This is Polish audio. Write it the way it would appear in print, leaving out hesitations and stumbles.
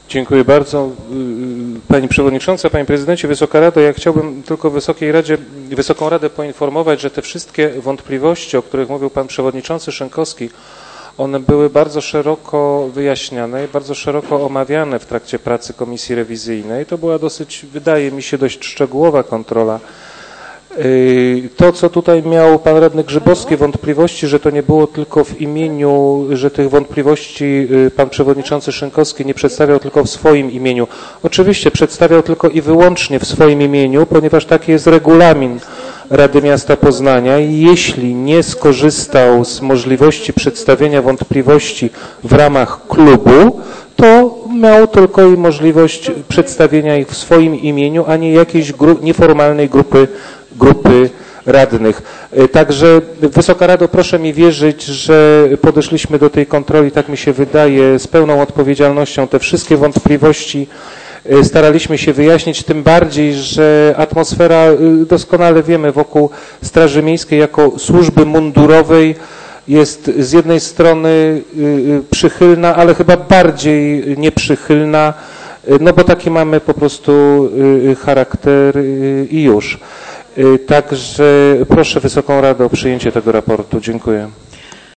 Dziękuję bardzo. Pani Przewodnicząca, Panie Prezydencie, Wysoka Rado, ja chciałbym tylko Wysoką Radę poinformować, że te wszystkie wątpliwości, o których mówił Pan Przewodniczący Szynkowski, one były bardzo szeroko wyjaśniane i bardzo szeroko omawiane w trakcie pracy Komisji Rewizyjnej. To była dosyć, wydaje mi się, dość szczegółowa kontrola. To, co tutaj miał Pan Radny Grzybowski wątpliwości, że to nie było tylko w imieniu, że tych wątpliwości Pan Przewodniczący Szynkowski nie przedstawiał tylko w swoim imieniu. Oczywiście przedstawiał tylko i wyłącznie w swoim imieniu, ponieważ taki jest regulamin Rady Miasta Poznania i jeśli nie skorzystał z możliwości przedstawienia wątpliwości w ramach klubu, to miał tylko i możliwość przedstawienia ich w swoim imieniu, a nie jakiejś nieformalnej grupy radnych. Także Wysoka Rado, proszę mi wierzyć, że podeszliśmy do tej kontroli, tak mi się wydaje, z pełną odpowiedzialnością. Te wszystkie wątpliwości staraliśmy się wyjaśnić, tym bardziej, że atmosfera, doskonale wiemy, wokół Straży Miejskiej jako służby mundurowej jest z jednej strony przychylna, ale chyba bardziej nieprzychylna, no bo taki mamy po prostu charakter i już. Także proszę Wysoką Radę o przyjęcie tego raportu. Dziękuję.